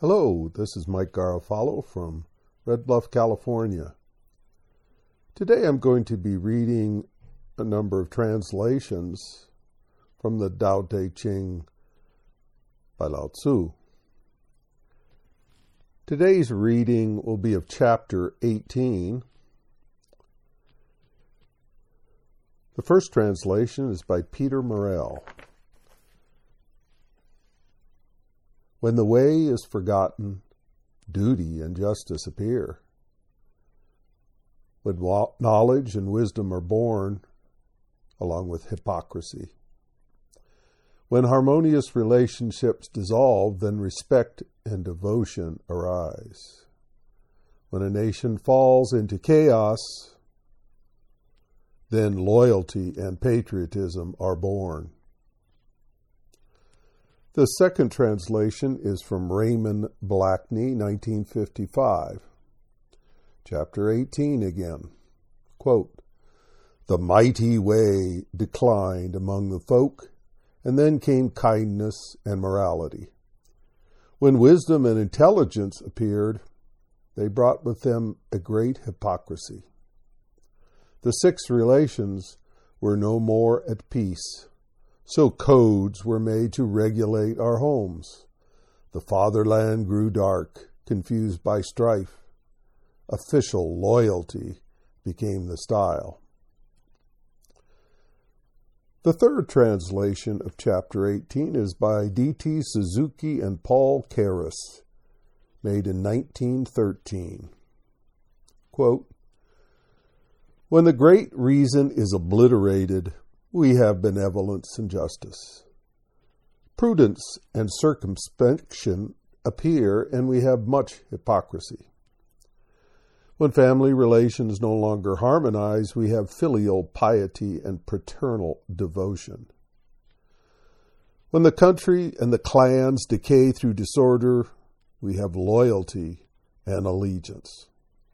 Hello, this is Mike Garofalo from Red Bluff, California. Today I'm going to be reading a number of translations from the Tao Te Ching by Lao Tzu. Today's reading will be of chapter 18. The first translation is by Peter Morell. When the way is forgotten, duty and justice appear. When knowledge and wisdom are born, along with hypocrisy. When harmonious relationships dissolve, then respect and devotion arise. When a nation falls into chaos, then loyalty and patriotism are born. The second translation is from Raymond Blackney, 1955. Chapter 18 again. Quote, "The mighty way declined among the folk, and then came kindness and morality. When wisdom and intelligence appeared, they brought with them a great hypocrisy. The six relations were no more at peace. So codes were made to regulate our homes. The fatherland grew dark, confused by strife. Official loyalty became the style." The third translation of chapter 18 is by D.T. Suzuki and Paul Karras, made in 1913. Quote, "When the great reason is obliterated, we have benevolence and justice. Prudence and circumspection appear, and we have much hypocrisy. When family relations no longer harmonize, we have filial piety and paternal devotion. When the country and the clans decay through disorder, we have loyalty and allegiance."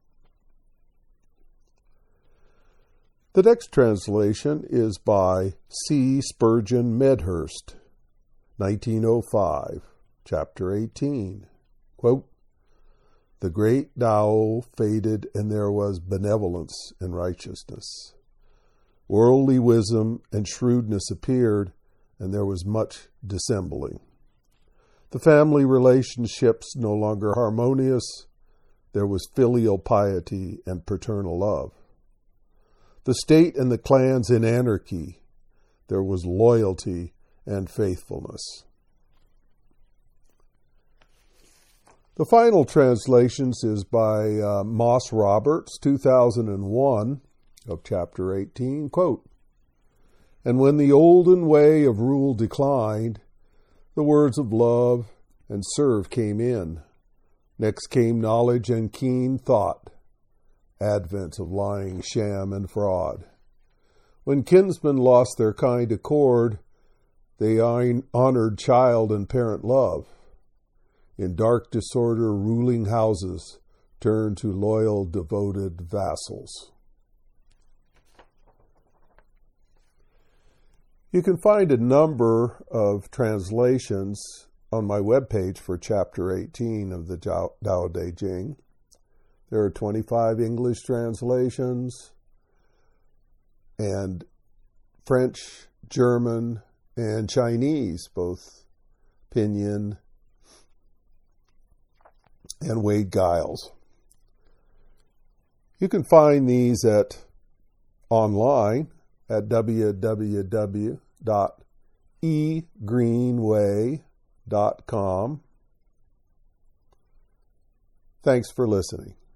The next translation is by C. Spurgeon Medhurst, 1905, chapter 18. Quote, "The great Tao faded, and there was benevolence and righteousness. Worldly wisdom and shrewdness appeared, and there was much dissembling. The family relationships no longer harmonious, there was filial piety and paternal love. The state and the clans in anarchy, there was loyalty and faithfulness." The final translations is by Moss Roberts, 2001, of chapter 18. Quote, "And when the olden way of rule declined, the words of love and serve came in. Next came knowledge and keen thought. Advent of lying, sham, and fraud. When kinsmen lost their kind accord, they honored child and parent love. In dark disorder, ruling houses turned to loyal, devoted vassals." You can find a number of translations on my webpage for chapter 18 of the Tao Te Ching. There are 25 English translations and French, German, and Chinese, both Pinyin and Wade Giles. You can find these online at www.egreenway.com. Thanks for listening.